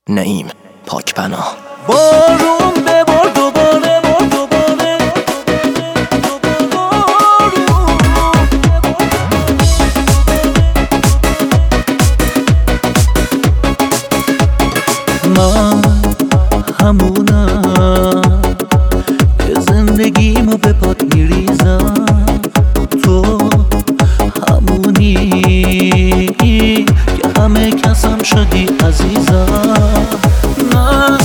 نعیم پاکپناه. بارون ببار دوباره، من همونم که زندگیمو به پات میریزم، تو همونی که همه کسم شدی عزیزم. من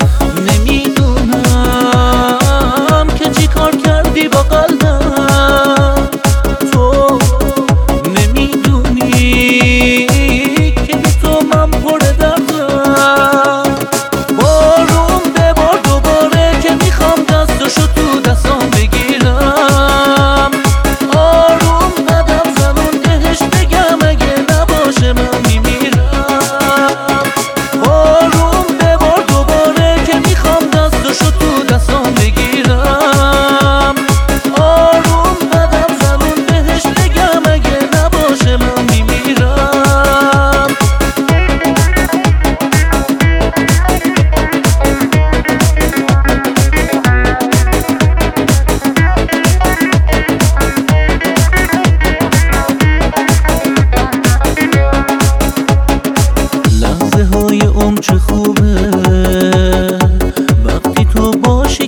نمیدونم که چی کار کردی با قلبم، تو نمیدونی که بی تو من پر دردم. بارون ببار دوباره که میخوام دستشو تو دستام بگیرم، آروم قدم زنون بهش بگم اگه نباشه من میمیرم. بارون ببار دوباره که میخوام دستشو تو دستام بگیرم، آروم قدم زنون بهش بگم اگه نباشه من میمیرم. لحظه های عمر چه خوبه وقتی تو باشی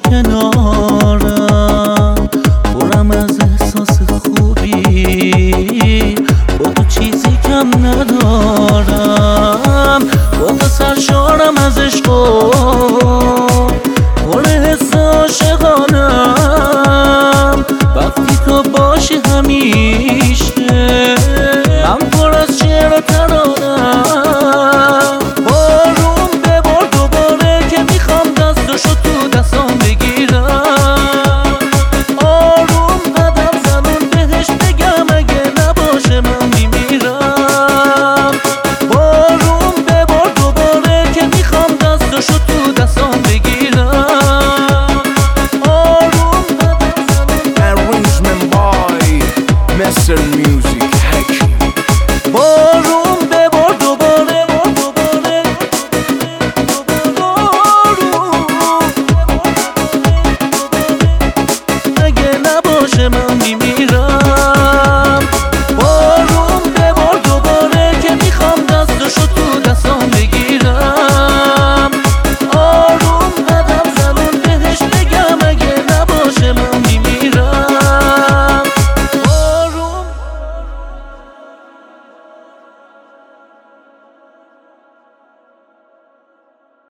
کنارم، پرم از احساس خوبی، با تو چیزی کم ندارم، با تو سرشارم از عشق و پر حس عاشقانم. وقتی تو باشی همین